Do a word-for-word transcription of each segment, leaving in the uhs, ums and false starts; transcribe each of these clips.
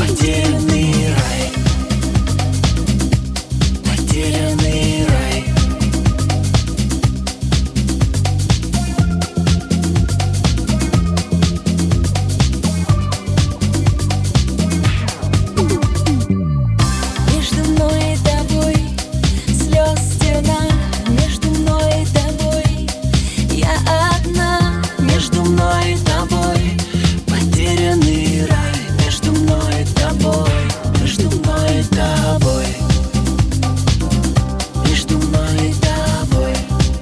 Потерянный рай, потерянный рай. Между мной и тобой слез стена, между мной и тобой я одна. Между мной и тобой потерянный рай. Между мной и тобой, между мной и тобой, между мной и тобой.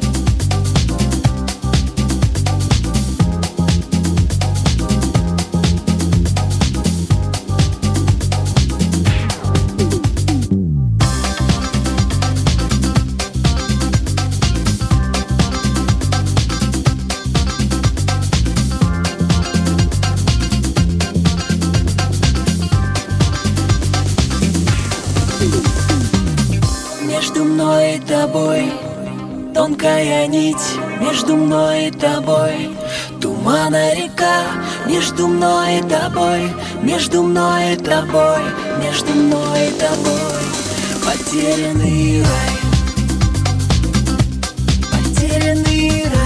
Между мной и тобой тонкая нить, между мной и тобой тумана река. Между мной и тобой, между мной и тобой, между мной и тобой потерянный рай, потерянный рай.